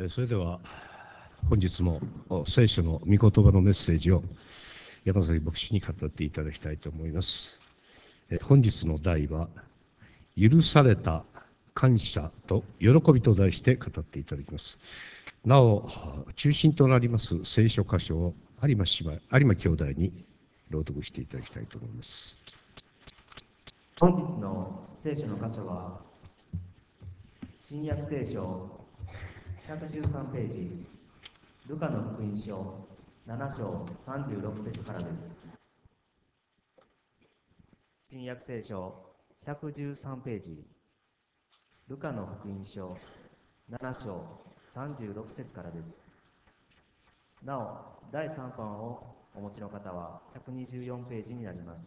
それでは本日も聖書の御言葉のメッセージを山崎牧師に語っていただきたいと思います。本日の題は許された感謝と喜びと題して語っていただきます。なお中心となります聖書箇所を有馬兄弟に朗読していただきたいと思います。 本日の聖書の箇所は新約聖書113ページ、ルカの福音書7章36節からです。新約聖書113ページ、ルカの福音書7章36節からです。なお、第3版をお持ちの方は124ページになります。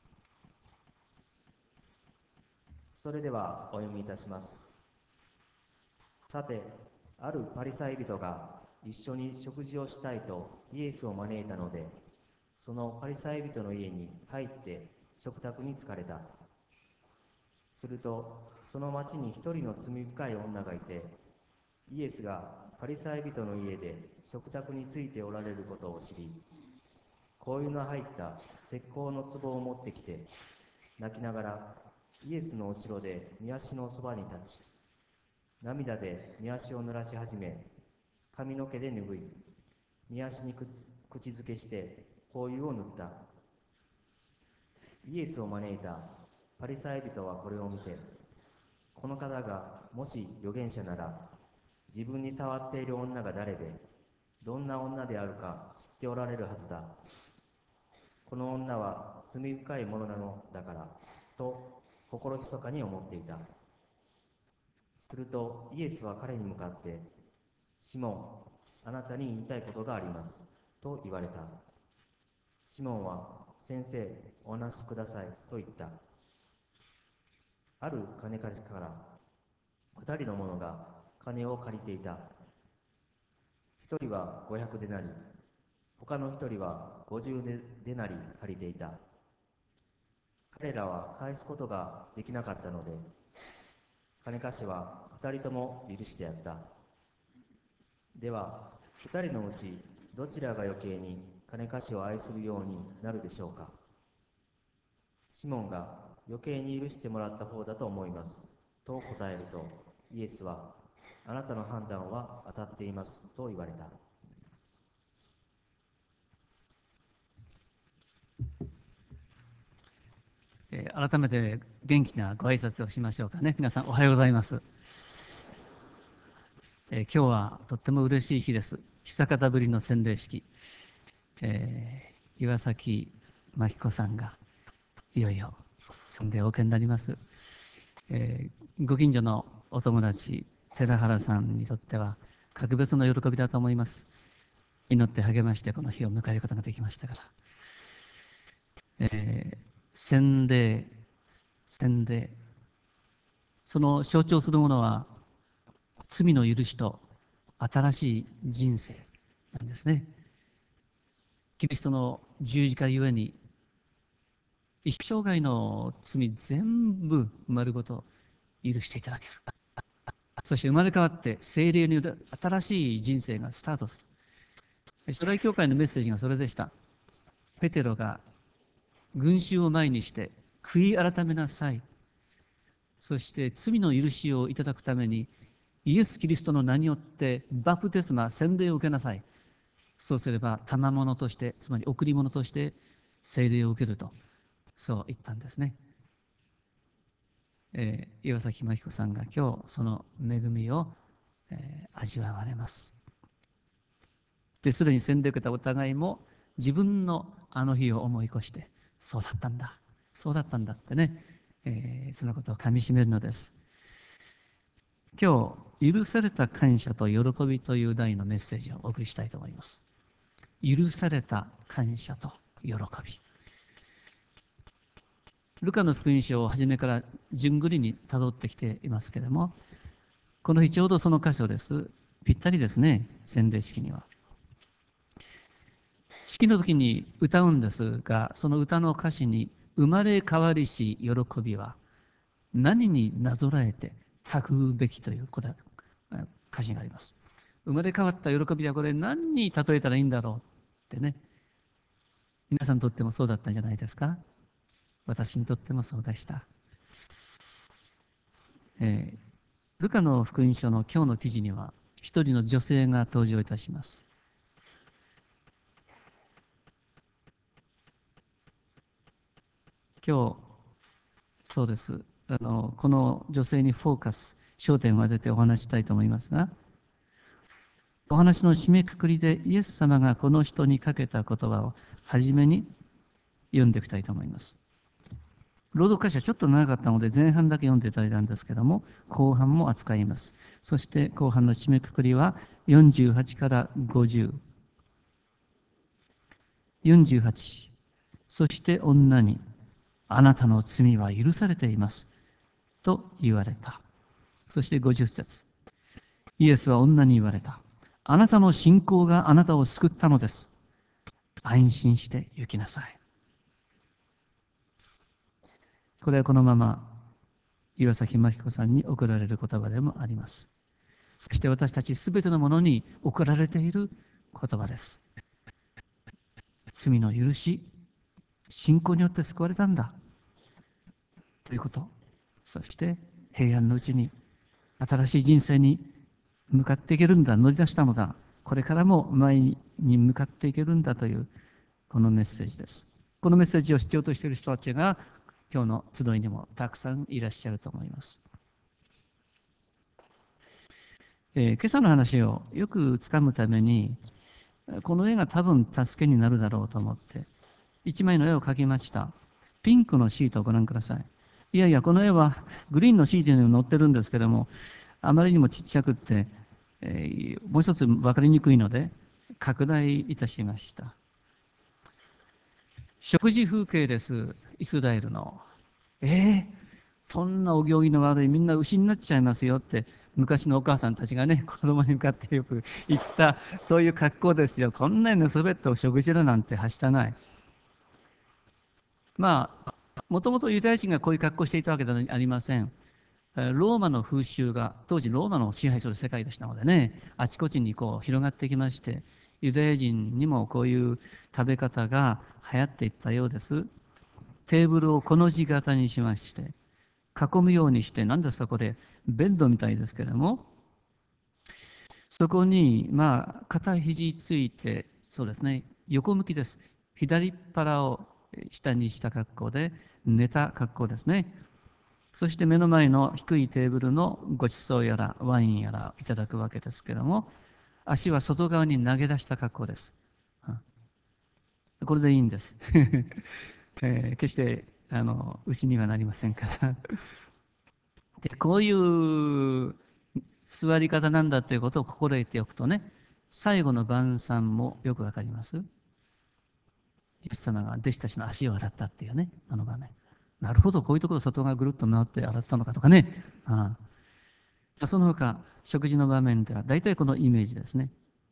それではお読みいたします。さて、あるパリサイ人が一緒に食事をしたいとイエスを招いたので、そのパリサイ人の家に入って食卓に疲れた。すると、その町に一人の罪深い女がいて、イエスがパリサイ人の家で食卓についておられることを知り、香油の入った石膏の壺を持ってきて、泣きながらイエスの後ろで御足のそばに立ち、涙で御足を濡らし始め、髪の毛で拭い、御足に口づけして香油を塗った。イエスを招いたパリサイ人はこれを見て、この方がもし預言者なら、自分に触っている女が誰で、どんな女であるか知っておられるはずだ。この女は罪深いものなのだから、と心ひそかに思っていた。するとイエスは彼に向かって、シモン、あなたに言いたいことがあります、と言われた。シモンは、先生、お話しください、と言った。ある金貸しから二人の者が金を借りていた。一人は500デナリ、他の一人は50デナリ借りていた。彼らは返すことができなかったので、金貸しは二人とも許してやった。では、二人のうちどちらが余計に金貸しを愛するようになるでしょうか。シモンが余計に許してもらった方だと思います、と答えると、イエスは、あなたの判断は当たっています、と言われた。 改めて元気なご挨拶をしましょうかね。皆さんおはようございます。今日はとっても嬉しい日です。久方ぶりの洗礼式、岩崎真紀子さんがいよいよ洗礼をお受けになります。ご近所のお友達寺原さんにとっては格別の喜びだと思います。祈って励ましてこの日を迎えることができましたから、洗礼その象徴するものは罪の許しと新しい人生なんですね。キリストの十字架ゆえに一生涯の罪全部丸ごと許していただける。そして生まれ変わって聖霊による新しい人生がスタートする。初代教会のメッセージがそれでした。ペテロが群衆を前にして悔い改めなさい。そして罪の許しをいただくためにイエス・キリストの名によってバプテスマ、洗礼を受けなさい。そうすれば賜物として、つまり贈り物として聖霊を受けると、そう言ったんですね。岩崎真紀子さんが今日その恵みを、味わわれます。ですでに洗礼を受けたお互いも自分のあの日を思い越して、そうだったんだ、そうだったんだってね、そのことをかみしめるのです。今日、許された感謝と喜びという題のメッセージをお送りしたいと思います。許された感謝と喜び。ルカの福音書を初めから順繰りにたどってきていますけれども、この日ちょうどその箇所です。ぴったりですね、洗礼式には。式の時に歌うんですが、その歌の歌詞に、生まれ変わりし喜びは何になぞらえてたぐうべきという歌詞があります。 生まれ変わった喜びはこれ何に例えたらいいんだろうってね、皆さんにとってもそうだったんじゃないですか。私にとってもそうでした。ルカの福音書の今日の記事には一人の女性が登場いたします。今日、そうです。この女性にフォーカス、焦点を当ててお話したいと思いますが、お話の締めくくりでイエス様がこの人にかけた言葉を初めに読んでいきたいと思います。朗読箇所はちょっと長かったので前半だけ読んでいただいたんですけども、後半も扱います。そして後半の締めくくりは48から50。48。そして女に、あなたの罪は許されています。と言われた。そして50節。イエスは女に言われた。あなたの信仰があなたを救ったのです。安心して行きなさい。これはこのまま岩崎真彦さんに送られる言葉でもあります。そして私たちすべてのものに送られている言葉です。罪の許し、信仰によって救われたんだということ。そして平安のうちに新しい人生に向かっていけるんだ、乗り出したのだ。これからも前に向かっていけるんだというこのメッセージです。このメッセージを必要としている人たちが今日の集いにもたくさんいらっしゃると思います。今朝の話をよくつかむために、この絵が多分助けになるだろうと思って、一枚の絵を描きました。ピンクのシートをご覧ください。いやいや、この絵はグリーンのシートにも載ってるんですけども、あまりにもちっちゃくって、もう一つ分かりにくいので、拡大いたしました。食事風景です、イスラエルの。そんなお行儀の悪い、みんな牛になっちゃいますよって、昔のお母さんたちがね、子供に向かってよく言った、そういう格好ですよ。こんなに寝そべってお食事だなんてはしたない。まあ、もともとユダヤ人がこういう格好をしていたわけではありません。ローマの風習が、当時ローマの支配する世界でしたのでね、あちこちにこう広がってきまして、ユダヤ人にもこういう食べ方が流行っていったようです。テーブルをこの字型にしまして、囲むようにして、何ですかこれ、ベッドみたいですけれども、そこに、片肘ついて、そうですね、横向きです。左っ腹を下にした格好で、寝た格好ですね。そして目の前の低いテーブルのご馳走やらワインやらいただくわけですけれども、足は外側に投げ出した格好です。これでいいんです。決して牛にはなりませんからで。こういう座り方なんだということを心得ておくとね、最後の晩餐もよくわかります。イエス様が弟子たちの足を洗ったっていうね、あの場面。なるほど、こういうところ外側ぐるっと回って洗ったのかとかね。その他、食事の場面では大体このイメージですね。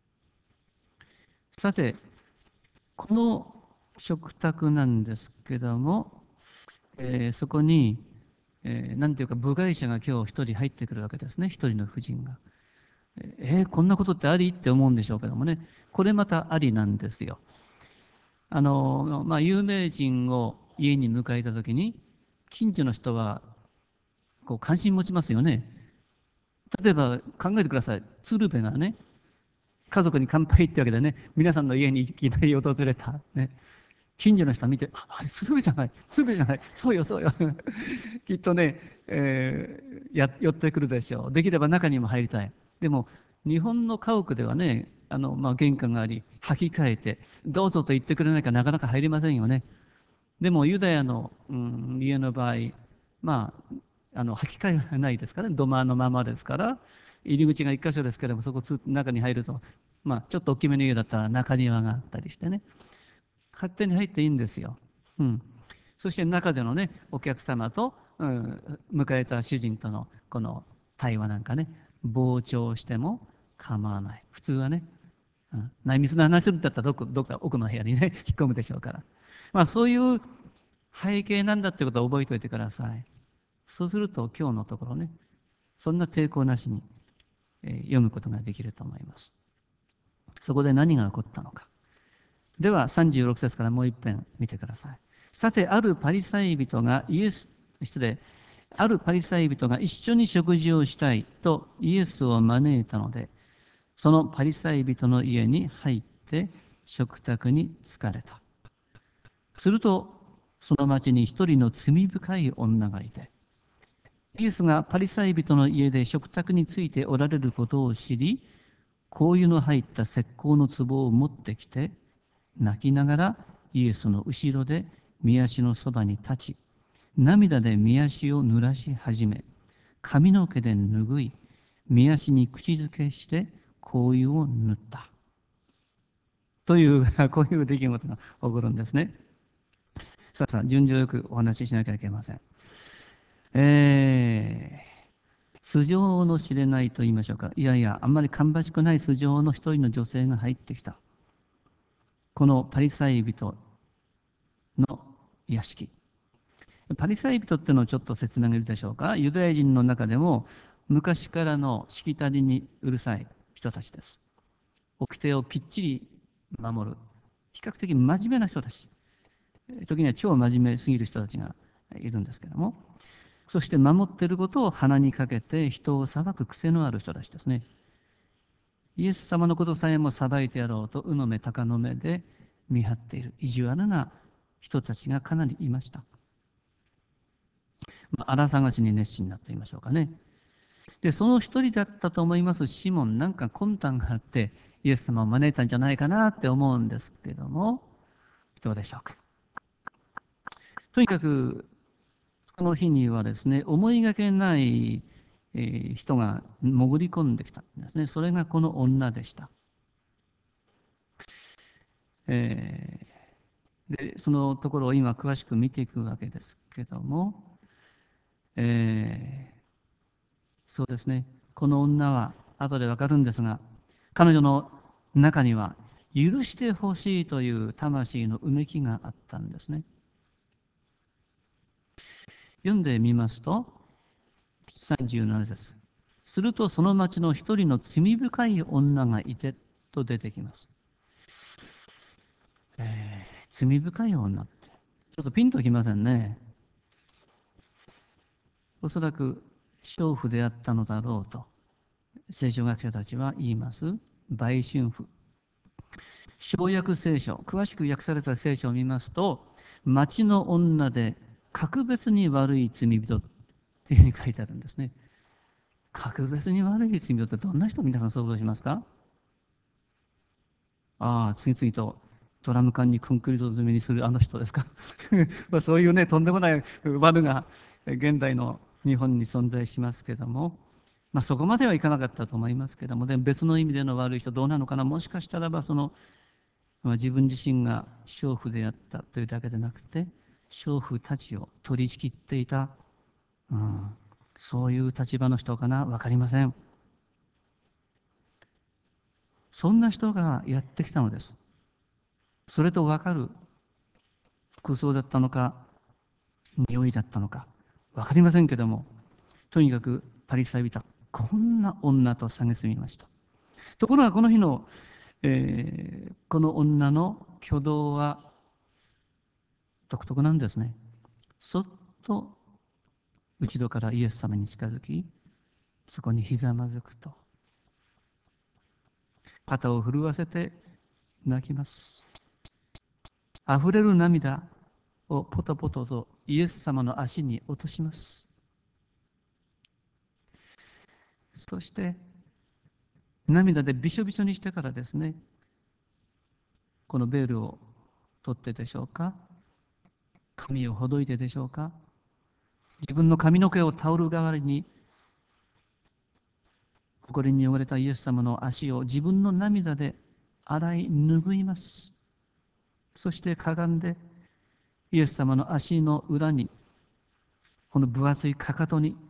さて、この食卓なんですけども、そこに、なんていうか部外者が今日一人入ってくるわけですね、一人の婦人が。こんなことってありって思うんでしょうけどもね、これまたありなんですよ。有名人を家に迎えたときに、近所の人はこう関心持ちますよね。例えば考えてください。鶴瓶がね、家族に乾杯ってわけでね、皆さんの家にいきなり訪れた。ね、近所の人は見て、あれ、鶴瓶じゃない、鶴瓶じゃない、そうよ、そうよ。きっとね、寄ってくるでしょう。できれば中にも入りたい。でも、日本の家屋ではね、玄関があり、履き替えて、どうぞと言ってくれないかなかなか入れませんよね。でも、ユダヤの、家の場合、履き替えはないですからね、土間のままですから、入り口が一箇所ですけれども、そこ中に入ると、ちょっと大きめの家だったら中庭があったりしてね、勝手に入っていいんですよ。そして中でのね、お客様と、迎えた主人とのこの対話なんかね、傍聴しても構わない。普通はね、内密な話するんだったらどっか奥の部屋にね、引っ込むでしょうから。そういう背景なんだってことを覚えておいてください。そうすると今日のところね、そんな抵抗なしに読むことができると思います。そこで何が起こったのか。では36節からもう一遍見てください。さて、あるパリサイ人が一緒に食事をしたいとイエスを招いたので、そのパリサイ人の家に入って食卓に疲れた。すると、その町に一人の罪深い女がいて、イエスがパリサイ人の家で食卓についておられることを知り、香油の入った石膏の壺を持ってきて、泣きながらイエスの後ろで御足のそばに立ち、涙で御足を濡らし始め、髪の毛で拭い、御足に口づけして香油を塗った。というこういう出来事が起こるんですね。さあ順序よくお話ししなきゃいけません。素性の知れないと言いましょうか。いやいや、あんまり芳しくない素性の一人の女性が入ってきた。このパリサイ人の屋敷。パリサイ人っていうのをちょっと説明がいるでしょうか。ユダヤ人の中でも昔からのしきたりにうるさい人たちです。掟をきっちり守る。比較的真面目な人たち。時には超真面目すぎる人たちがいるんですけども。そして守っていることを鼻にかけて人を裁く癖のある人たちですね。イエス様のことさえも裁いてやろうと鵜の目鷹の目で見張っている意地悪な人たちがかなりいました。荒探しに熱心になっていましょうかね。で、その一人だったと思いますシモン、なんか魂胆があってイエス様を招いたんじゃないかなって思うんですけども、どうでしょうか。とにかくその日にはですね、思いがけない人が潜り込んできたんですね。それがこの女でした。でそのところを今詳しく見ていくわけですけども、そうですね、この女は後でわかるんですが、彼女の中には許してほしいという魂のうめきがあったんですね。読んでみますと37節。するとその町の一人の罪深い女がいてと出てきます。罪深い女ってちょっとピンときませんね。おそらく娼婦であったのだろうと聖書学者たちは言います。売春婦。小訳聖書、詳しく訳された聖書を見ますと、町の女で格別に悪い罪人っていうふうに書いてあるんですね。格別に悪い罪人ってどんな人、皆さん想像しますか？次々とドラム缶にコンクリート詰めにするあの人ですか？そういうね、とんでもない悪が現代の日本に存在しますけども、そこまではいかなかったと思いますけども、で別の意味での悪い人どうなのかな。もしかしたらば自分自身が娼婦であったというだけでなくて、娼婦たちを取り仕切っていた、そういう立場の人かな、分かりません。そんな人がやってきたのです。それと分かる服装だったのか、匂いだったのか、分かりませんけども、とにかくパリサイ人はこんな女と蔑みました。ところがこの日の、この女の挙動は独特なんですね。そっと後ろからイエス様に近づき、そこにひざまずくと、肩を震わせて泣きます。あふれる涙をポトポトとイエス様の足に落とします。そして涙でびしょびしょにしてからですね、このベールを取ってでしょうか、髪をほどいてでしょうか、自分の髪の毛をタオル代わりに埃に汚れたイエス様の足を自分の涙で洗い拭います。そしてかがんでイエス様の足の裏に、この分厚いかかとに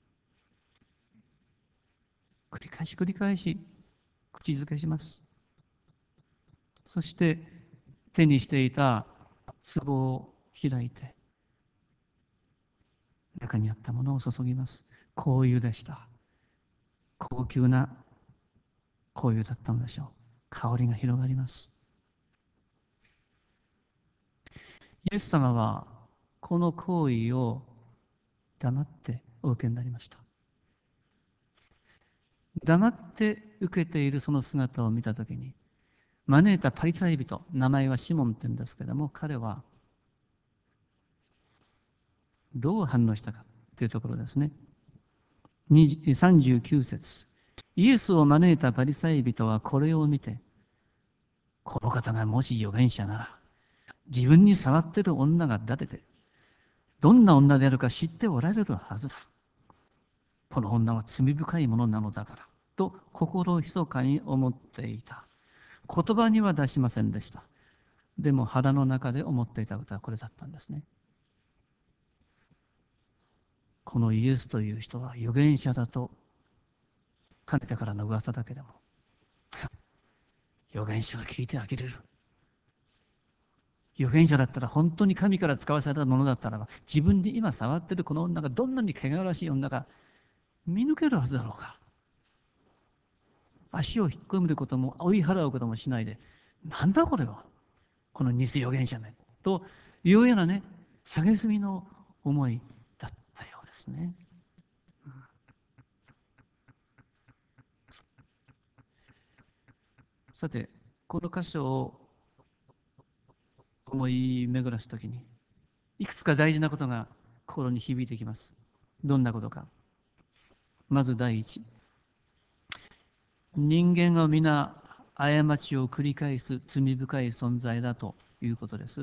繰り返し繰り返し口づけします。そして手にしていた壺を開いて中にあったものを注ぎます。香油でした。香高級な香油だったのでしょう。香りが広がります。イエス様はこの行為を黙ってお受けになりました。黙って受けているその姿を見たときに、招いたパリサイ人、名前はシモンって言うんですけども、彼はどう反応したかというところですね。39節。イエスを招いたパリサイ人はこれを見て、この方がもし預言者なら、自分に触っている女が誰で、どんな女であるか知っておられるはずだ。この女は罪深いものなのだから、と心密かに思っていた。言葉には出しませんでした。でも腹の中で思っていたことはこれだったんですね。このイエスという人は預言者だと、かねてからの噂だけでも、預言者が聞いてあげれる。預言者だったら本当に神から使わされたものだったらば、自分に今触っているこの女がどんなに汚らしい女か見抜けるはずだろうか。足を引っ込めることも追い払うこともしないで、なんだこれは、この偽預言者めというようなね、蔑みの思いだったようですね。さて、この箇所を思い巡らすときに、いくつか大事なことが心に響いてきます。どんなことか。まず第一、人間は皆過ちを繰り返す罪深い存在だということです。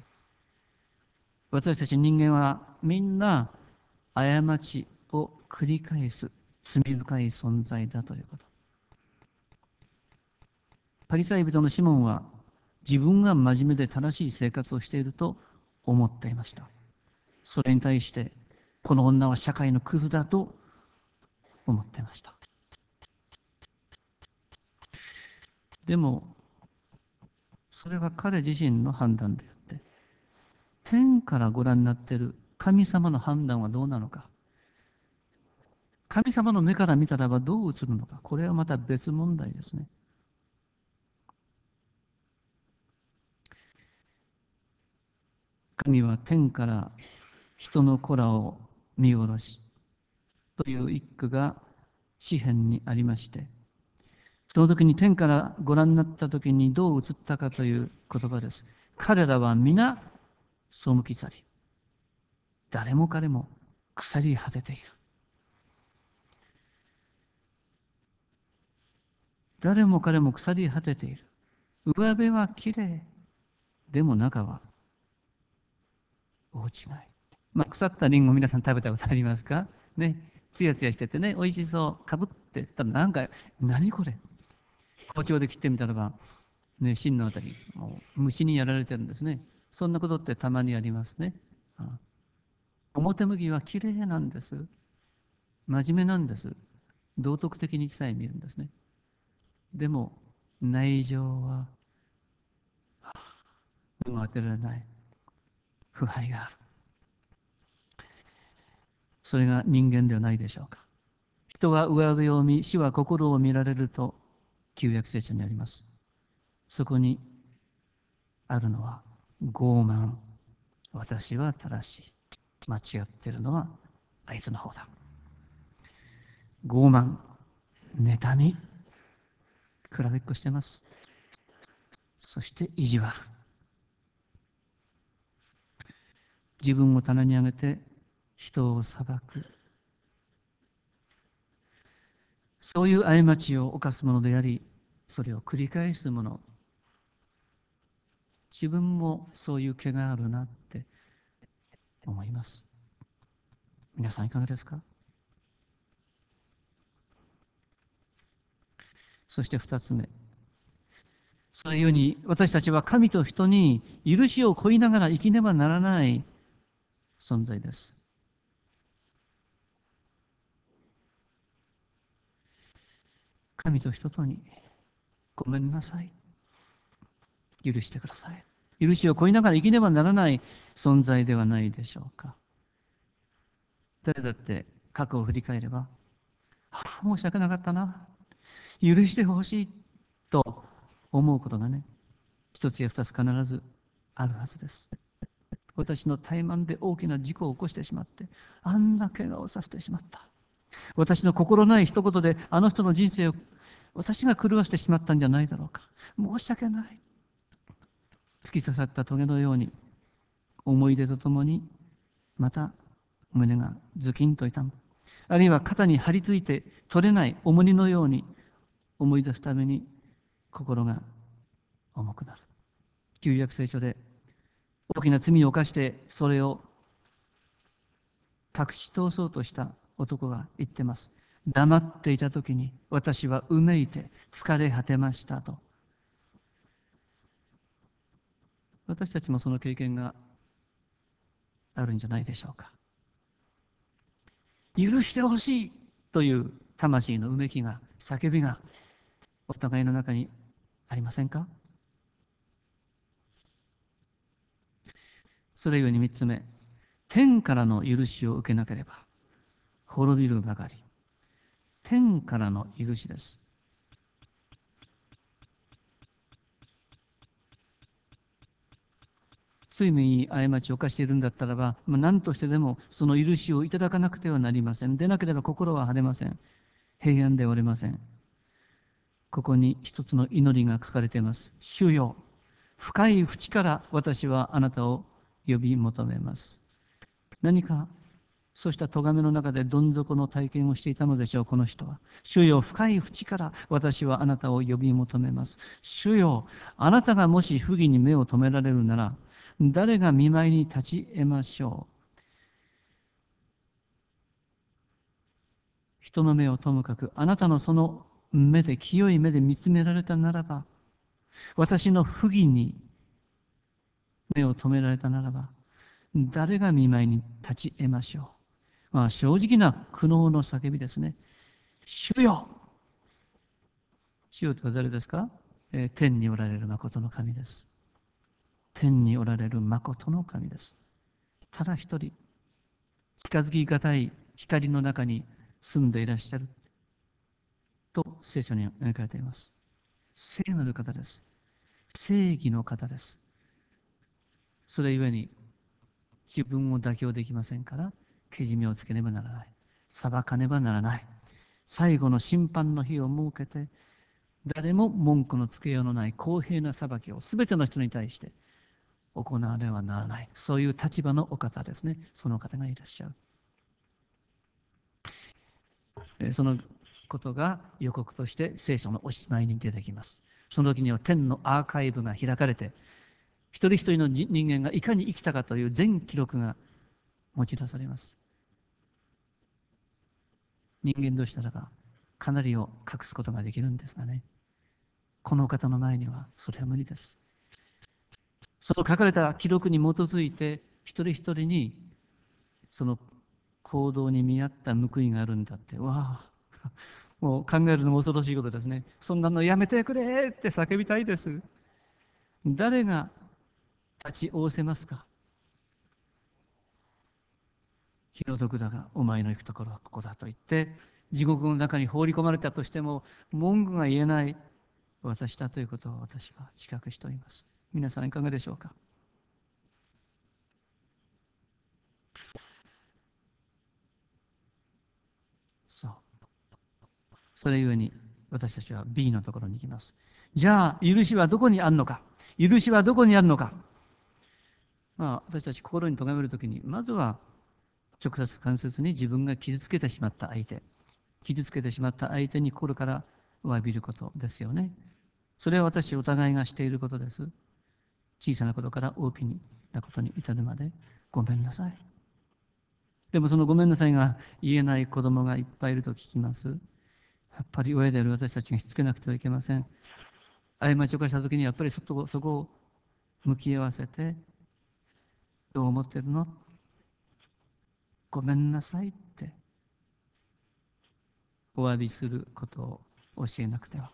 私たち人間はみんな過ちを繰り返す罪深い存在だということ。パリサイ人のシモンは自分が真面目で正しい生活をしていると思っていました。それに対してこの女は社会のクズだと思っていました。でもそれは彼自身の判断であって、天からご覧になっている神様の判断はどうなのか、神様の目から見たらばどう映るのか、これはまた別問題ですね。神は天から人の子らを見下ろしという一句が詩篇にありまして、その時に天からご覧になった時にどう映ったかという言葉です。彼らは皆背き去り、誰も彼も腐り果てている。誰も彼も腐り果てている。上辺はきれい、でも中は大違い。腐ったリンゴ皆さん食べたことありますかね。つやつやしててね、美味しそう。かぶってたらなんか、何これ。包丁で切ってみたらば、ね、芯のあたり、もう虫にやられてるんですね。そんなことってたまにありますね。表向きはきれいなんです。真面目なんです。道徳的にさえ見るんですね。でも、内情は、目も当てられない腐敗がある。それが人間ではないでしょうか。人は上辺を見、死は心を見られると旧約聖書にあります。そこにあるのは傲慢。私は正しい。間違っているのはあいつの方だ。傲慢、妬み、比べっこしてます。そして意地悪。自分を棚に上げて人を裁く。そういう過ちを犯すものであり、それを繰り返すもの。自分もそういう毛があるなって思います。皆さんいかがですか？そして二つ目。そういうように私たちは神と人に許しを請いながら生きねばならない存在です。神と人とにごめんなさい。許してください。許しを請いながら生きねばならない存在ではないでしょうか。誰だって過去を振り返れば、 申し訳なかったな、許してほしいと思うことがね、一つや二つ必ずあるはずです。私の怠慢で大きな事故を起こしてしまって、あんな怪我をさせてしまった。私の心ない一言であの人の人生を私が狂わせてしまったんじゃないだろうか。申し訳ない。突き刺さった棘のように、思い出とともにまた胸がズキンと痛む。あるいは肩に張り付いて取れない重荷のように思い出すために心が重くなる。旧約聖書で大きな罪を犯してそれを隠し通そうとした男が言ってます。黙っていた時に私はうめいて疲れ果てましたと。私たちもその経験があるんじゃないでしょうか。許してほしいという魂のうめきが、叫びがお互いの中にありませんか。それゆえに三つ目、天からの許しを受けなければ滅びるばかり。天からの許しです。罪に過ちを犯しているんだったらば、何としてでもその許しをいただかなくてはなりません。でなければ心は晴れません。平安でおれません。ここに一つの祈りが書かれています。主よ、深い淵から私はあなたを呼び求めます。何かそうした咎めの中でどん底の体験をしていたのでしょう、この人は。主よ、深い淵から私はあなたを呼び求めます。主よ、あなたがもし不義に目を留められるなら、誰が見舞いに立ち得ましょう。人の目をともかく、あなたのその目で、清い目で見つめられたならば、私の不義に目を留められたならば、誰が見舞いに立ち得ましょう。正直な苦悩の叫びですね。主よ、主よとは誰ですか。天におられる誠の神です。天におられる誠の神です。ただ一人、近づきがたい光の中に住んでいらっしゃると聖書に描かれています。聖なる方です。正義の方です。それゆえに自分を妥協できませんから、けじめをつけねばならない。裁かねばならない。最後の審判の日を設けて、誰も文句のつけようのない公平な裁きをすべての人に対して行わねばならない。そういう立場のお方ですね。その方がいらっしゃる。そのことが予告として聖書のおしまいに出てきます。その時には天のアーカイブが開かれて、一人一人の人間がいかに生きたかという全記録が持ち出されます。人間同士ならばかなりを隠すことができるんですがね、この方の前にはそれは無理です。その書かれた記録に基づいて一人一人にその行動に見合った報いがあるんだって、わあ、もう考えるのも恐ろしいことですね。そんなのやめてくれって叫びたいです。誰が立ち仰せますか。気の毒だがお前の行くところはここだと言って地獄の中に放り込まれたとしても文句が言えない私だということを私は自覚しております。皆さんいかがでしょうか。そう。それゆえに私たちは B のところに行きます。じゃあ許しはどこにあるのか。許しはどこにあるのか。私たち心に咎めるときにまずは直接間接に自分が傷つけてしまった相手、傷つけてしまった相手に心から詫びることですよね。それは私お互いがしていることです。小さなことから大きなことに至るまでごめんなさい。でもそのごめんなさいが言えない子供がいっぱいいると聞きます。やっぱり親である私たちがしつけなくてはいけません。過ちを犯したときにやっぱりそこを向き合わせて、どう思ってるの、ごめんなさいってお詫びすることを教えなくては。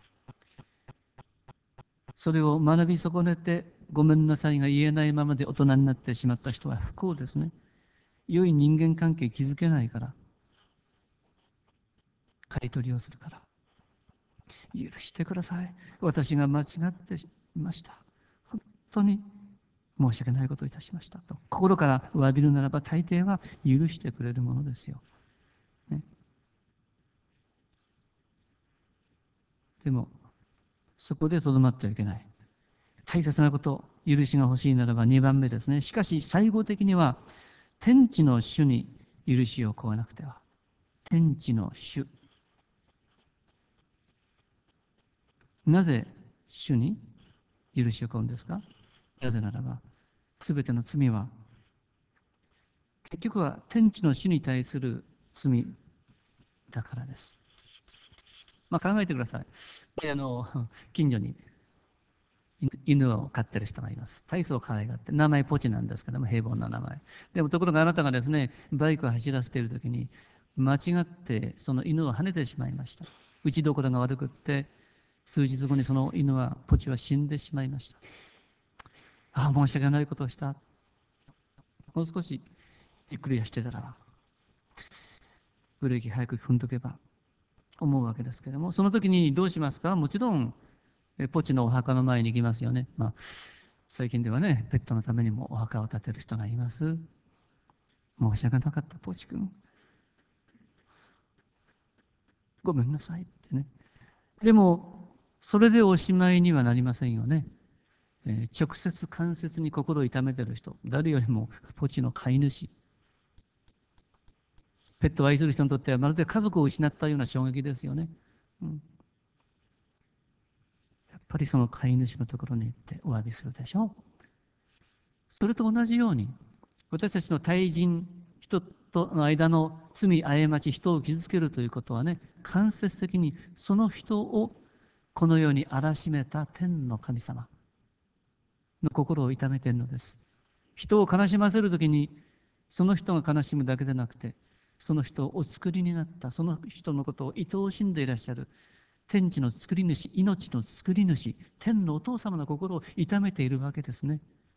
それを学び損ねてごめんなさいが言えないままで大人になってしまった人は不幸ですね。良い人間関係築けないから。 買い取りをするから。許してください。私が間違っていました。本当に申し訳ないことをいたしましたと。心から詫びるならば大抵は許してくれるものですよ。ね、でも、そこでとどまってはいけない。大切なこと、許しが欲しいならば2番目ですね。しかし最後的には、天地の主に許しを請わなくては。天地の主。なぜ主に許しを請うんですか？なぜならば、すべての罪は、結局は天地の主に対する罪だからです。考えてください。近所に犬を飼ってる人がいます。大層可愛がって、名前ポチなんですけども、平凡な名前。でもところがあなたがですね、バイクを走らせているときに、間違ってその犬を跳ねてしまいました。打ちどころが悪くって、数日後にその犬は、ポチは死んでしまいました。ああ、申し訳ないことをした。もう少しゆっくりしてたら、ブレーキ早く踏んどけば、思うわけですけれども、その時にどうしますか？もちろん、ポチのお墓の前に行きますよね。最近ではね、ペットのためにもお墓を建てる人がいます。申し訳なかった、ポチ君。ごめんなさいってね。でも、それでおしまいにはなりませんよね。直接間接に心を痛めている人、誰よりもポチの飼い主。ペットを愛する人にとってはまるで家族を失ったような衝撃ですよね。やっぱりその飼い主のところに行ってお詫びするでしょう。それと同じように、私たちの対人、人との間の罪、過ち、人を傷つけるということはね、間接的にその人をこの世に荒らしめた天の神様の心を痛めているのです。人を悲しませるときに、その人が悲しむだけでなくて、その人をお作りになった、その人のことを愛おしんでいらっしゃる、天地の作り主、命の作り主、天のお父様の心を痛めているわけですね。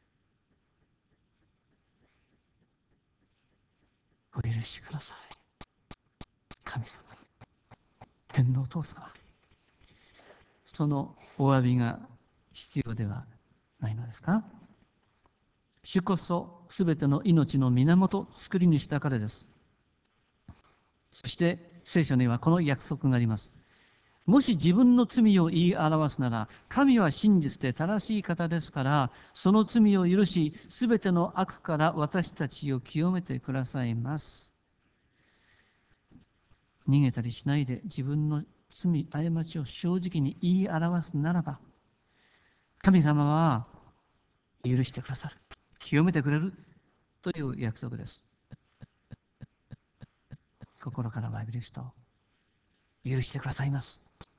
お許しください。神様、天のお父様。そのお詫びが必要ではないのですか？主こそすべての命の源、作り主だからです。そして聖書にはこの約束があります。もし自分の罪を言い表すなら、神は真実で正しい方ですから、その罪を許し、すべての悪から私たちを清めてくださいます。逃げたりしないで自分の罪、過ちを正直に言い表すならば、神様は許してくださる。清めてくれるという約束です。心からお詫びですと、許してくださいます。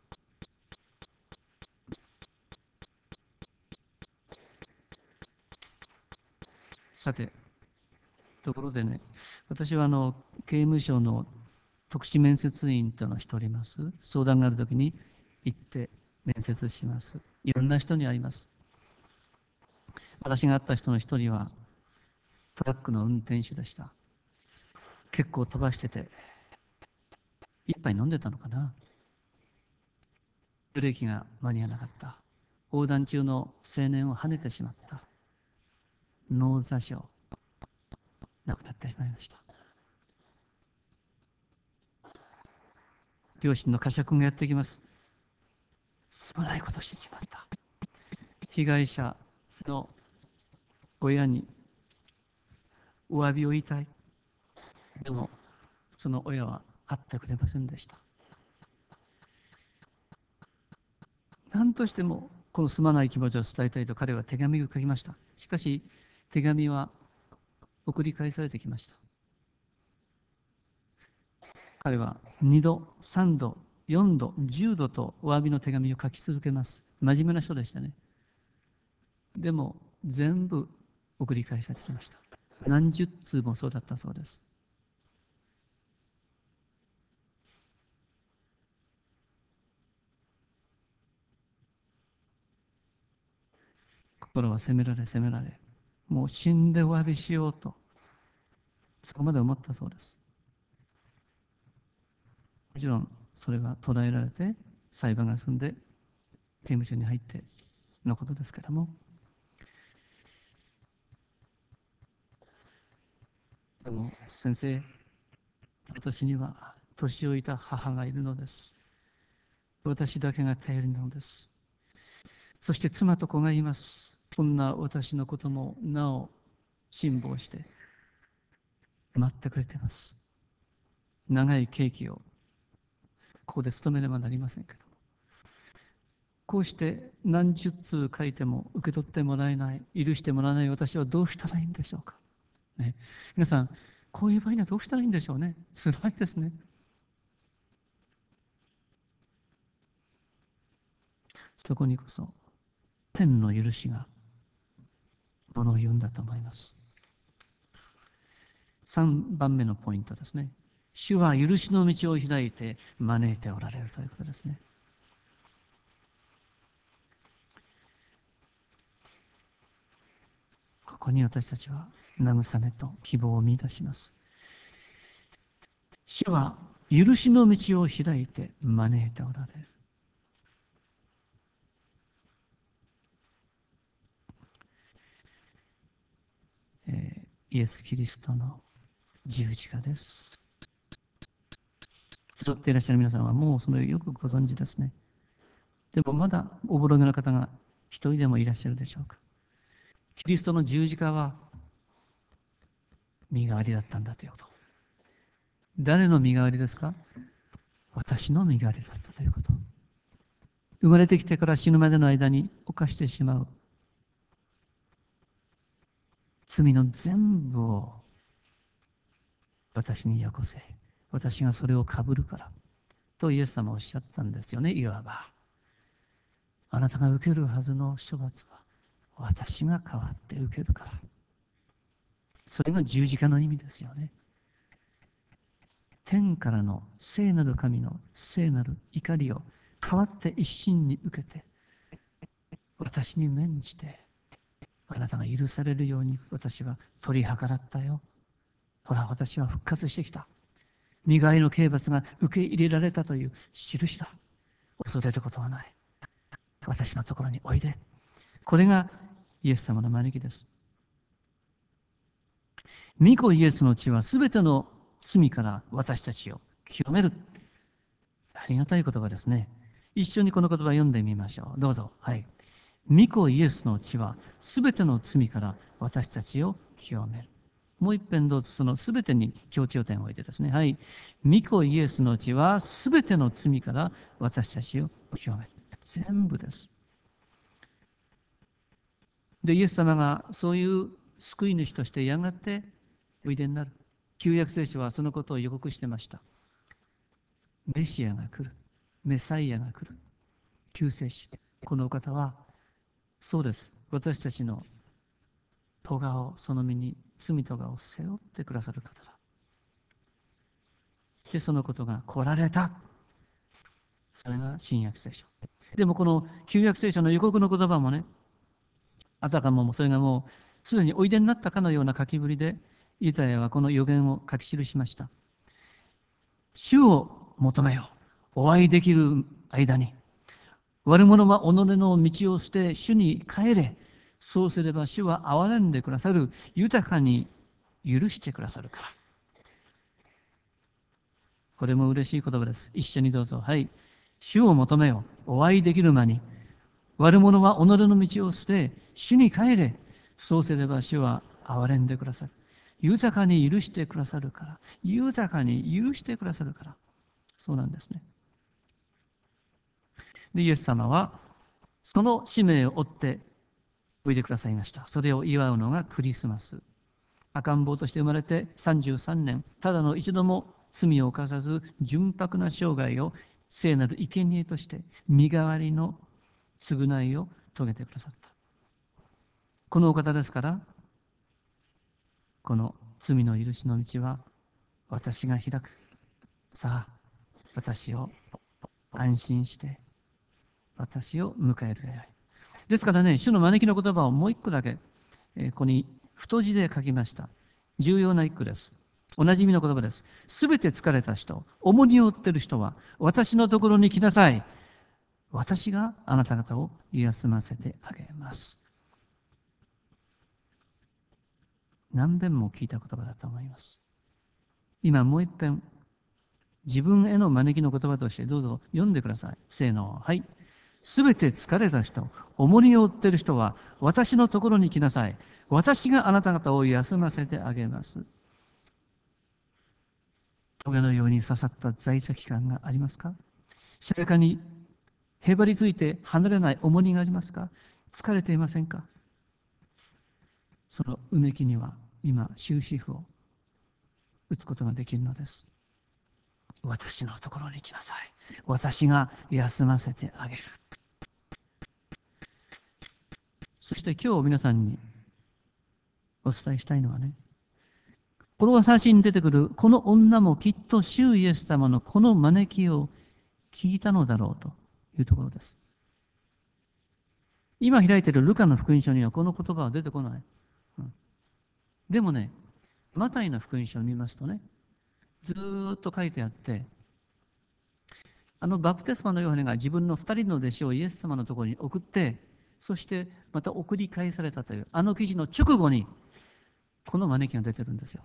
さて、ところでね、私は刑務所の特殊面接員というのをしております。相談があるときに行って面接します。いろんな人に会います。私が会った人の一人はトラックの運転手でした。結構飛ばしてて、一杯飲んでたのかな。ブレーキが間に合わなかった。横断中の青年を跳ねてしまった。脳挫傷、亡くなってしまいました。両親の呵責がやってきます。すまないことをしてしまった。被害者の親にお詫びを言いたい。でも、その親は会ってくれませんでした。何としてもこのすまない気持ちを伝えたいと彼は手紙を書きました。しかし、手紙は送り返されてきました。彼は2度、3度、4度、10度とお詫びの手紙を書き続けます。真面目な人でしたね。でも、全部送り返されてきました。何十通もそうだったそうです。心は責められ責められ、もう死んでお詫びしようと、そこまで思ったそうです。もちろん、 それが捕らえられて裁判が済んで刑務所に入ってのことですけども、でも先生、私には年老いた母がいるのです。私だけが頼りなのです。そして妻と子がいます。そんな私のこともなお辛抱して待ってくれています。長い刑期をここで務めねばなりませんけど、こうして何十通書いても受け取ってもらえない、許してもらえない私はどうしたらいいんでしょうか。ね、皆さん、こういう場合にはどうしたらいいんでしょうね。辛いですね。そこにこそ天の許しがものを言うんだと思います。3番目のポイントですね。主は許しの道を開いて招いておられるということですね。ここに私たちは慰めと希望を見出します。主は許しの道を開いて招いておられる。イエス・キリストの十字架です。座っていらっしゃる皆さんはもうそれをよくご存知ですね。でもまだおぼろげな方が一人でもいらっしゃるでしょうか。キリストの十字架は身代わりだったんだということ。誰の身代わりですか？私の身代わりだったということ。生まれてきてから死ぬまでの間に犯してしまう罪の全部を私によこせ。私がそれをかぶるからとイエス様はおっしゃったんですよね。いわばあなたが受けるはずの処罰は私が代わって受けるから。それが十字架の意味ですよね。天からの聖なる神の聖なる怒りを代わって一身に受けて、私に免じてあなたが許されるように私は取り計らったよ。ほら、私は復活してきた。身代わりの刑罰が受け入れられたという印だ。恐れることはない。私のところにおいで。これがイエス様の招きです。御子イエスの血はすべての罪から私たちを清める。ありがたい言葉ですね。一緒にこの言葉を読んでみましょう。どうぞ。はい。御子イエスの血はすべての罪から私たちを清める。もう一遍どうぞ、そのすべてに強調点を置いてですね。はい。御子イエスの血はすべての罪から私たちを清める。全部です。で、イエス様がそういう救い主としてやがておいでになる。旧約聖書はそのことを予告してました。メシアが来る。メサイアが来る。救世主。このお方は、そうです。私たちの咎を、その身に罪咎を背負ってくださる方だ。で、そのことが来られた。それが新約聖書。でもこの旧約聖書の予告の言葉もね、あたかもそれがもうすでにおいでになったかのような書きぶりで、イザヤはこの予言を書き記しました。主を求めよう。お会いできる間に。悪者は己の道を捨て、主に帰れ。そうすれば主は憐れんでくださる。豊かに許してくださるから。これも嬉しい言葉です。一緒にどうぞ。はい。主を求めよう。お会いできる間に。悪者は己の道を捨て、主に帰れ。そうすれば主は憐れんでくださる。豊かに許してくださるから。豊かに許してくださるから。そうなんですね。で、イエス様は、その使命を負っておいでくださいました。それを祝うのがクリスマス。赤ん坊として生まれて33年、ただの一度も罪を犯さず、純白な生涯を聖なる生贄として、身代わりの償いを遂げてくださった。このお方ですから、この罪の許しの道は私が開く。さあ、私を安心して、私を迎えるがよい。ですからね、主の招きの言葉をもう一句だけ、ここに太字で書きました。重要な一句です。 同じ意味の言葉です。すべて疲れた人、重荷を負っている人は、私のところに来なさい。私があなた方を休ませてあげます。何遍も聞いた言葉だと思います。今もう一遍、自分への招きの言葉としてどうぞ読んでください。せーの。はい。すべて疲れた人、重荷を負っている人は、私のところに来なさい。私があなた方を休ませてあげます。棘のように刺さった在籍感がありますか？背中にへばりついて離れない重荷がありますか？疲れていませんか？そのうめきには今終止符を打つことができるのです。私のところに来なさい。私が休ませてあげる。そして今日皆さんにお伝えしたいのはね、この話に出てくるこの女もきっと主イエス様のこの招きを聞いたのだろうというところです。今開いているルカの福音書にはこの言葉は出てこない。でもね、マタイの福音書を見ますとね、ずーっと書いてあって、バプテスマのヨハネが自分の2人の弟子をイエス様のところに送って、そしてまた送り返されたという記事の直後にこの招きが出てるんですよ。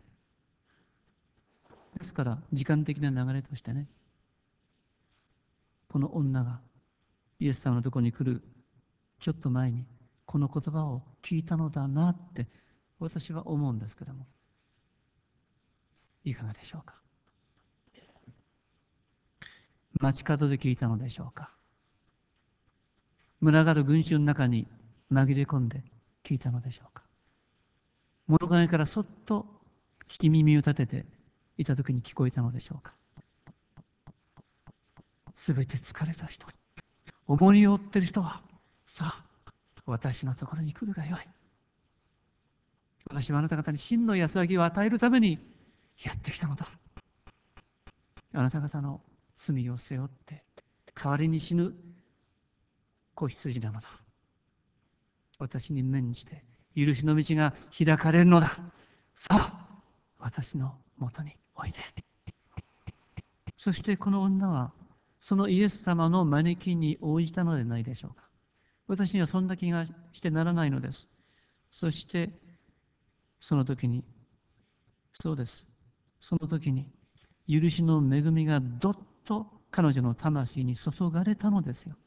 ですから時間的な流れとしてね、この女がイエス様のところに来るちょっと前にこの言葉を聞いたのだなって私は思うんですけども、いかがでしょうか。街角で聞いたのでしょうか。群がる群衆の中に紛れ込んで聞いたのでしょうか。物陰からそっと聞き耳を立てていた時に聞こえたのでしょうか。すべて疲れた人、重荷を負っている人は、さあ、私のところに来るがよい。私はあなた方に真の安らぎを与えるためにやってきたのだ。あなた方の罪を背負って代わりに死ぬ子羊なのだ。私に免じて許しの道が開かれるのだ。さあ、私のもとにおいで。そしてこの女はそのイエス様の招きに応じたのではないでしょうか。私にはそんな気がしてならないのです。そしてその時に、そうです。その時に許しの恵みがどっと彼女の魂に注がれたのですよ。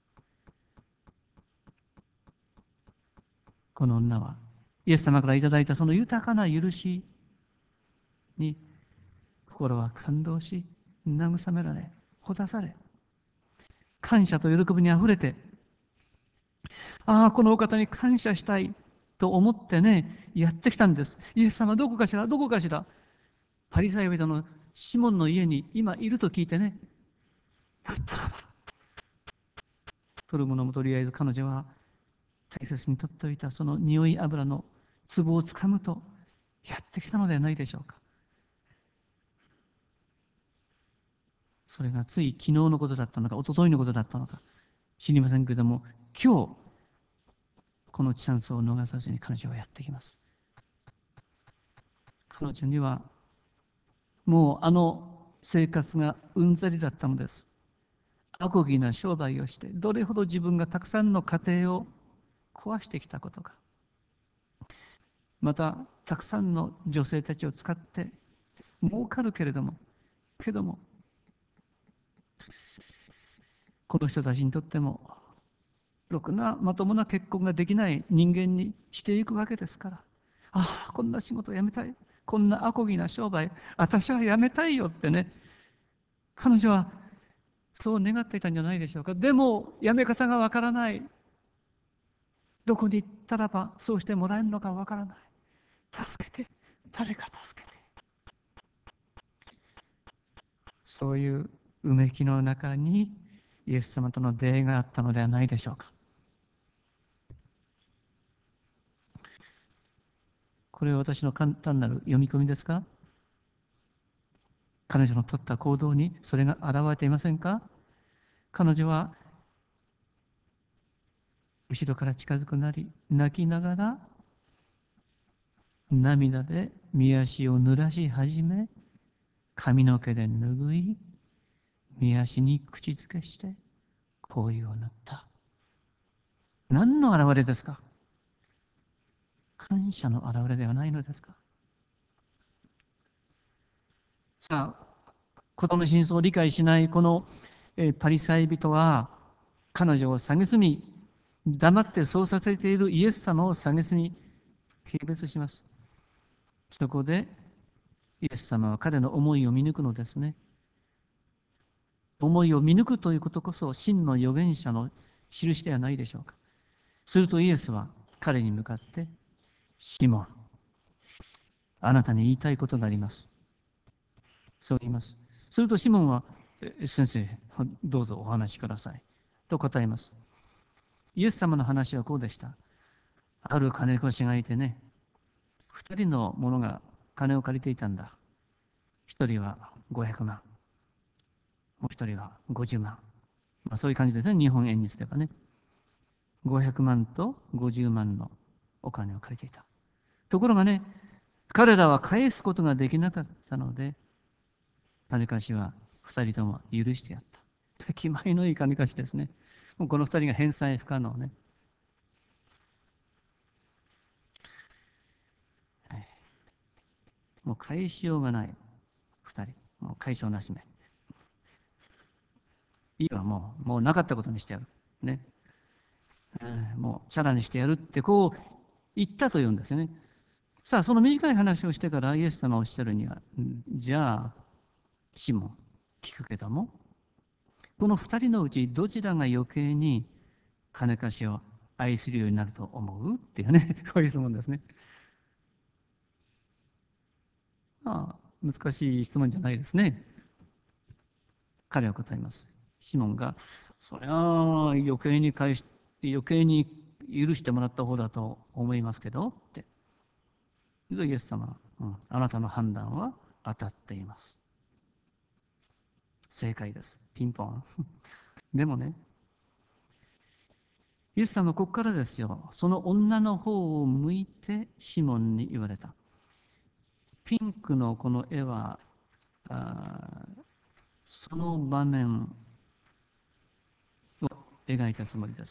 この女はイエス様からいただいたその豊かな許しに心は感動し、慰められ、ほだされ、感謝と喜びにあふれて、ああ、このお方に感謝したいと思ってね、やってきたんです。イエス様どこかしら、どこかしら。パリサイ人のシモンの家に今いると聞いてね、だったらば、取るものもとりあえず彼女は大切に取っておいたその匂い油の壺をつかむとやってきたのではないでしょうか。それがつい昨日のことだったのか、一昨日のことだったのか、知りませんけれども、今日、このチャンスを逃さずに彼女はやってきます。彼女には、もう生活がうんざりだったのです。アコギな商売をして、どれほど自分がたくさんの家庭を壊してきたことか。また、たくさんの女性たちを使って、儲かるけれども、この人たちにとっても、ろくなまともな結婚ができない人間にしていくわけですから、ああ、こんな仕事辞めたい、こんなアコギな商売、私は辞めたいよってね、彼女はそう願っていたんじゃないでしょうか。でも、辞め方がわからない。どこに行ったらばそうしてもらえるのかわからない。助けて、誰か助けて。そういううめきの中にイエス様との出会いがあったのではないでしょうか。これは私の簡単なる読み込みですか？彼女の取った行動にそれが現れていませんか？彼女は後ろから近づくなり、泣きながら涙で御足を濡らし始め、髪の毛で拭い、御足に口づけして、香油を塗った。何の表れですか？感謝の表れではないのですか？さあ、事の真相を理解しないこのパリサイ人は、彼女を蔑み、黙ってそうさせているイエス様を蔑み、軽蔑します。そこで、イエス様は彼の思いを見抜くのですね。思いを見抜くということこそ、真の預言者の印ではないでしょうか。するとイエスは彼に向かって、シモン、あなたに言いたいことがあります。そう言います。するとシモンは、先生、どうぞお話しください。と答えます。イエス様の話はこうでした。ある金越しがいてね、二人の者が金を借りていたんだ。一人は500万、もう一人は50万。そういう感じですね、日本円にすればね。500万と50万のお金を借りていた。ところがね、彼らは返すことができなかったので、金貸しは二人とも許してやった。気前のいい金貸しですね。もうこの二人が返済不可能ね。もう返しようがない二人。もう解消なしめ。いいわ、もうなかったことにしてやる。ね。もうチャラにしてやるってこう言ったというんですよね。さあ、その短い話をしてからイエス様おっしゃるには、じゃあ、シモン、聞くけども、この二人のうちどちらが余計に金貸しを愛するようになると思うっていうね、こういう質問ですね。まあ、難しい質問じゃないですね。彼は答えます。シモンが、それは余計に許してもらった方だと思いますけど、って。イエス様は、あなたの判断は当たっています。正解です。ピンポン。でもね、イエス様はここからですよ、その女の方を向いてシモンに言われた。ピンクのこの絵は、その場面を描いたつもりです。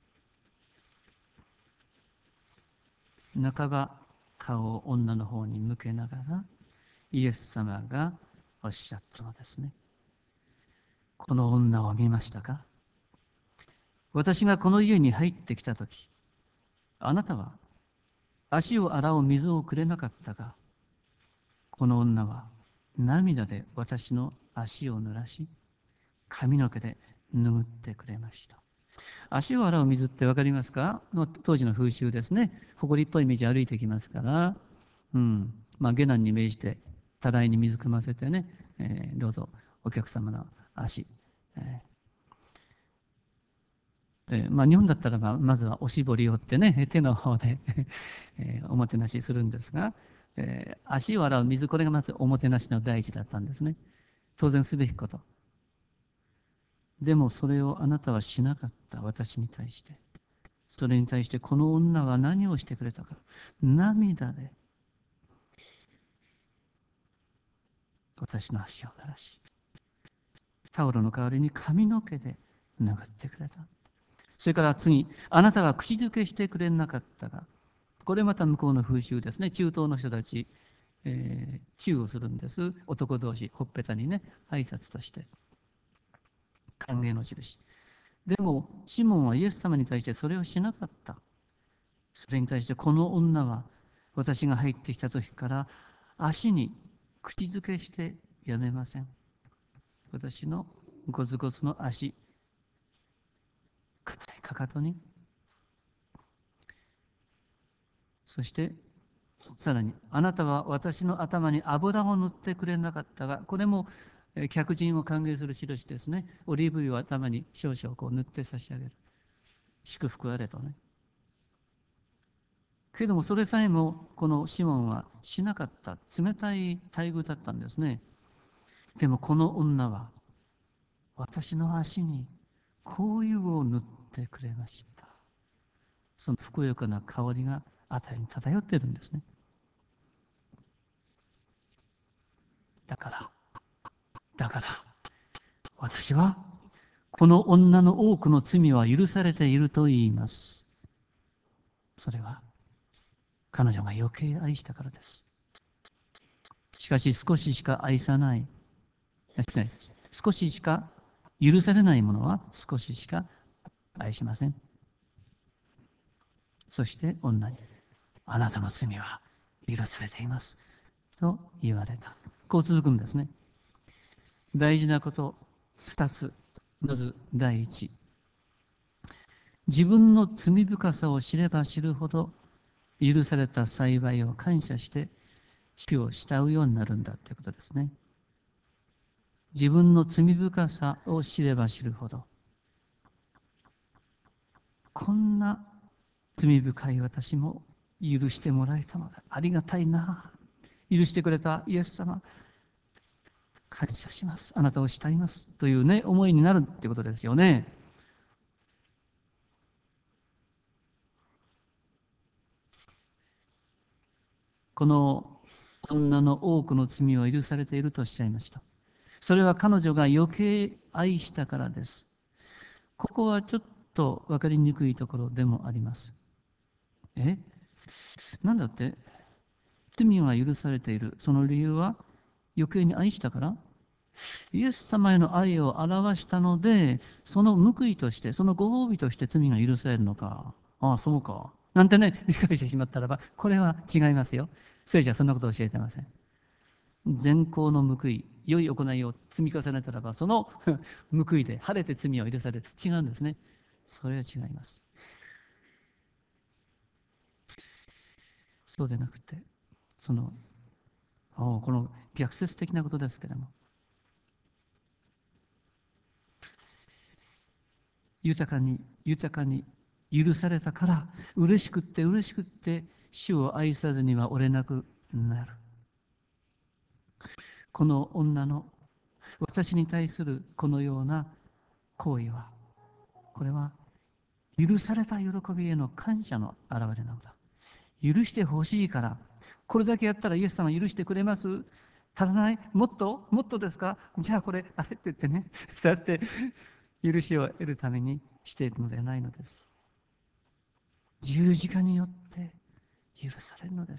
半ば顔を女の方に向けながら、イエス様がおっしゃったのですね。この女を見ましたか？私がこの家に入ってきたとき、あなたは足を洗う水をくれなかったが、この女は涙で私の足を濡らし、髪の毛で拭ってくれました。足を洗う水って分かりますか？当時の風習ですね。埃っぽい道歩いてきますから、下男に命じて、たらいに水汲ませてね、どうぞお客様の足。日本だったらまずはおしぼりをってね、手の方でおもてなしするんですが、足を洗う水、これがまずおもてなしの第一だったんですね。当然すべきこと。でもそれをあなたはしなかった、私に対して。それに対してこの女は何をしてくれたか。涙で私の足を濡らし、タオルの代わりに髪の毛で拭ってくれた。それから次、あなたは口づけしてくれなかったが、これまた向こうの風習ですね。中東の人たち、チューをするんです。男同士、ほっぺたにね、挨拶として。歓迎の印。でも、シモンはイエス様に対してそれをしなかった。それに対してこの女は私が入ってきた時から足に口づけしてやめません。私のゴツゴツの足、硬いかかとに、そしてさらにあなたは私の頭に油を塗ってくれなかったが、これも客人を歓迎する印ですね。オリーブ油を頭に少々こう塗って差し上げる。祝福あれとね。けどもそれさえもこのシモンはしなかった。冷たい待遇だったんですね。でもこの女は私の足に香油を塗ってくれました。そのふくよかな香りが辺りに漂っているんですね。 だから私はこの女の多くの罪は許されていると言います。それは彼女が余計愛したからです。しかし少ししか愛さない、少ししか許されないものは少ししか愛しません。そして女に、あなたの罪は許されていますと言われた。こう続くんですね。大事なこと2つ。まず第一、自分の罪深さを知れば知るほど許された幸いを感謝して主を慕うようになるんだということですね。自分の罪深さを知れば知るほど、こんな罪深い私も許してもらえたのだ、ありがたいな、許してくれたイエス様感謝します、あなたを慕いますというね、思いになるってことですよね。この女の多くの罪を許されているとおっしゃいました。それは彼女が余計愛したからです。ここはちょっと分かりにくいところでもあります。なんだって、罪が許されている、その理由は余計に愛したから、イエス様への愛を表したので、その報いとして、そのご褒美として罪が許されるのか。ああ、そうか。なんてね、理解してしまったらば、これは違いますよ。聖書はそんなことを教えてません。善行の報い、良い行いを積み重ねたらば、その報いで晴れて罪を許される。違うんですね。それは違います。そうでなくて、この逆説的なことですけれども、豊かに豊かに許されたから、嬉しくって嬉しくって主を愛さずには折れなくなる。この女の私に対するこのような行為は、これは許された喜びへの感謝の表れなのだ。許してほしいから、これだけやったらイエス様許してくれます？足らない？もっともっとですか？じゃあこれあれって言ってね、そうやって許しを得るためにしているのではないのです。十字架によって許されるのです。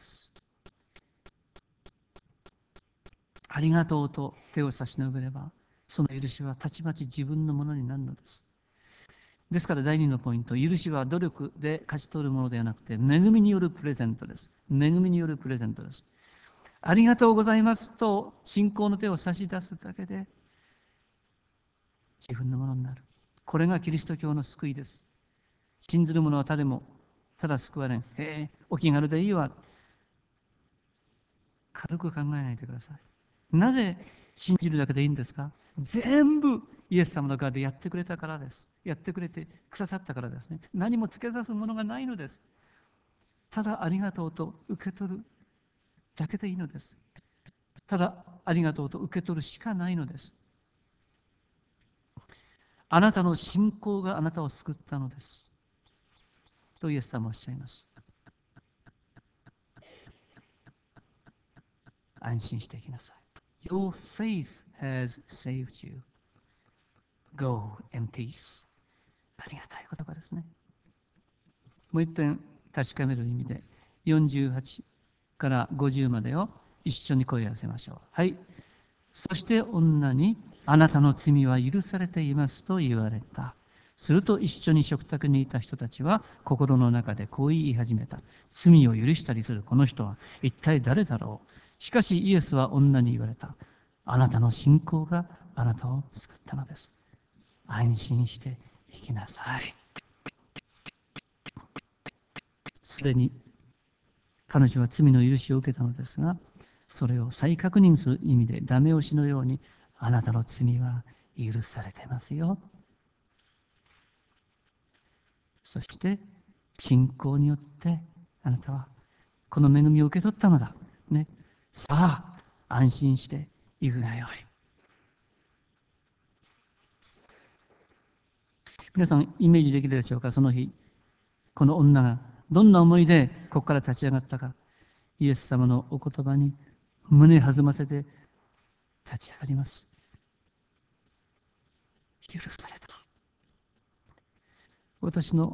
ありがとうと手を差し伸べれば、その許しはたちまち自分のものになるのです。ですから第二のポイント、許しは努力で勝ち取るものではなくて、恵みによるプレゼントです。恵みによるプレゼントです。ありがとうございますと信仰の手を差し出すだけで自分のものになる。これがキリスト教の救いです。信ずる者は誰もただ救われん。お気軽でいいわ。軽く考えないでください。なぜ信じるだけでいいんですか？全部イエス様の側でやってくれたからです。やってくれてくださったからですね。何も付け足すものがないのです。ただありがとうと受け取るだけでいいのです。ただありがとうと受け取るしかないのです。あなたの信仰があなたを救ったのです。とイエス様はおっしゃいます。安心していきなさい。Your faith has saved you. Go in peace. ありがたい言葉ですね。もう一遍確かめる意味で、48から50までを一緒に声を合わせましょう。はい。そして女に、あなたの罪は許されていますと言われた。すると一緒に食卓にいた人たちは心の中でこう言い始めた。罪を許したりするこの人は一体誰だろう。しかしイエスは女に言われた。あなたの信仰があなたを救ったのです。安心していきなさい。すでに彼女は罪の許しを受けたのですが、それを再確認する意味でダメ押しのように、あなたの罪は許されてますよ。そして信仰によってあなたはこの恵みを受け取ったのだ。ね。さあ、安心していくがよい。皆さんイメージできるでしょうか？その日、この女がどんな思いでここから立ち上がったか。イエス様のお言葉に胸弾ませて立ち上がります。許された。私の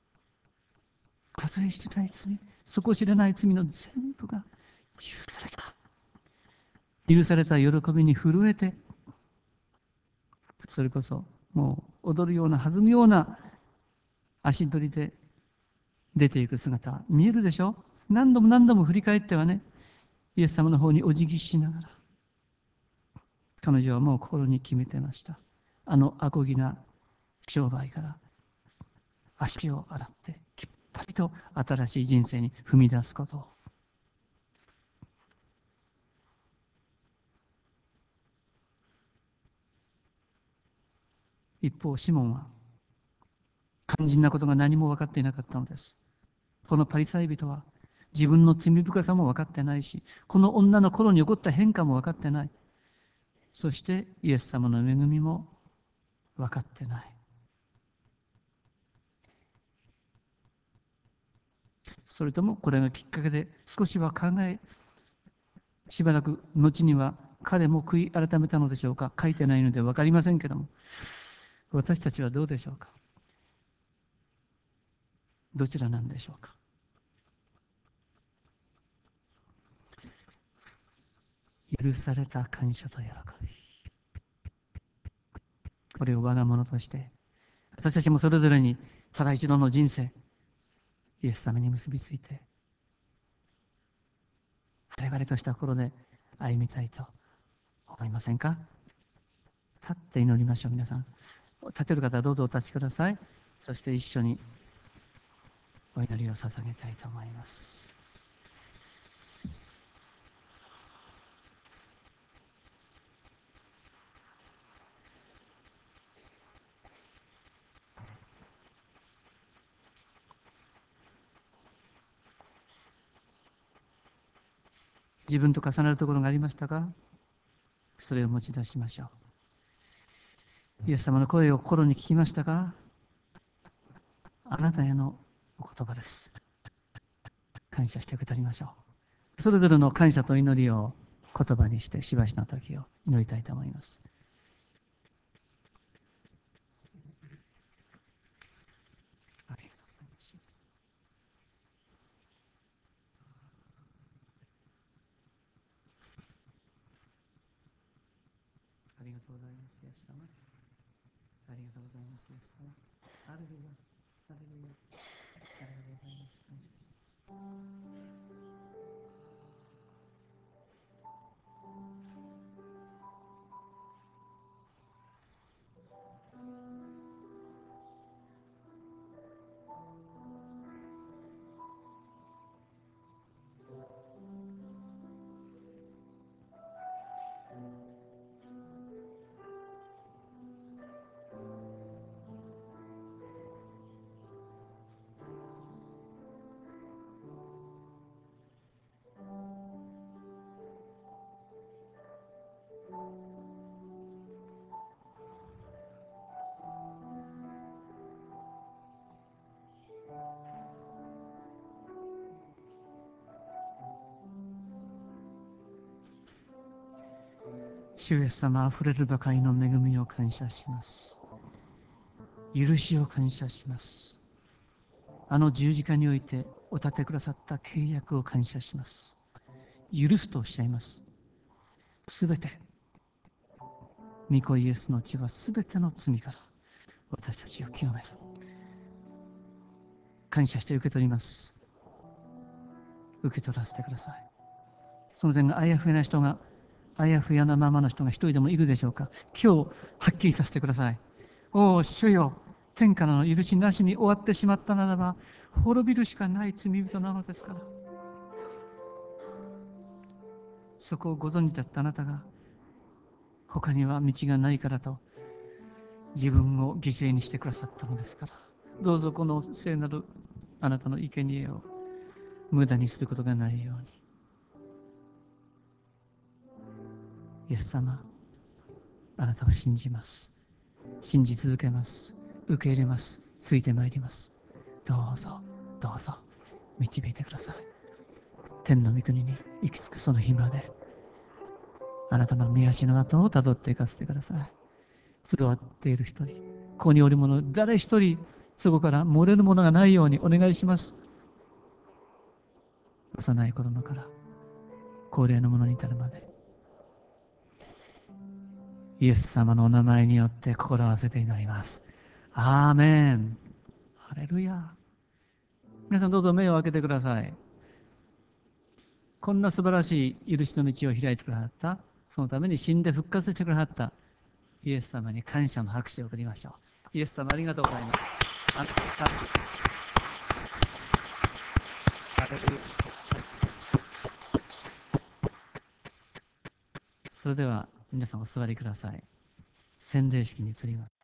数えしてない罪、底知れない罪の全部が許された。許された喜びに震えて、それこそもう踊るような弾むような足取りで出ていく姿見えるでしょ。何度も何度も振り返ってはね、イエス様の方にお辞儀しながら、彼女はもう心に決めてました。あのアコギな商売から足を洗ってきっぱりと新しい人生に踏み出すことを。一方シモンは肝心なことが何も分かっていなかったのです。このパリサイ人は自分の罪深さも分かってないし、この女の頃に起こった変化も分かってない。そしてイエス様の恵みも分かってない。それともこれがきっかけで少しは考え、しばらく後には彼も悔い改めたのでしょうか。書いてないので分かりませんけども、私たちはどうでしょうか。どちらなんでしょうか。許された感謝と喜び、これを我が物として私たちもそれぞれにただ一度の人生、イエス様に結びついて晴れ晴れとした心で歩みたいと思いませんか。立って祈りましょう。皆さん立てる方はどうぞお立ちください。そして一緒にお祈りを捧げたいと思います。自分と重なるところがありましたが、それを持ち出しましょう。イエス様の声を心に聞きましたが、あなたへのお言葉です。感謝して受け取りましょう。それぞれの感謝と祈りを言葉にしてしばしの時を祈りたいと思います。ありがとうございます。ありがとうございます、イエス様。ありがとうございます、イエス様。ハレルヤ、ハレルヤ。ありがとうございます。感謝します。主イエス様、あふれるばかりの恵みを感謝します。許しを感謝します。あの十字架においてお立てくださった契約を感謝します。許すとおっしゃいます。すべて、御子イエスの血はすべての罪から私たちを清める。感謝して受け取ります。受け取らせてください。その点があやふやな人が、あやふやなままの人が一人でもいるでしょうか。今日はっきりさせてください。おお主よ、天からの許しなしに終わってしまったならば滅びるしかない罪人なのですから、そこをご存知だったあなたが他には道がないからと自分を犠牲にしてくださったのですから、どうぞこの聖なるあなたの生贄を無駄にすることがないように。イエス様、あなたを信じます。信じ続けます。受け入れます。ついてまいります。どうぞどうぞ導いてください。天の御国に行き着くその日まであなたの御足の跡をたどっていかせてください。集っている一人、ここにおる者誰一人、そこから漏れるものがないようにお願いします。幼い子供から高齢の者に至るまで、イエス様のお名前によって心を合わせて祈ります。アーメン。ハレルヤ。皆さんどうぞ目を開けてください。こんな素晴らしい許しの道を開いてくださった、そのために死んで復活してくださったイエス様に感謝の拍手を送りましょう。イエス様ありがとうございます。あなたでした。それでは皆さんお座りください。洗礼式に移ります。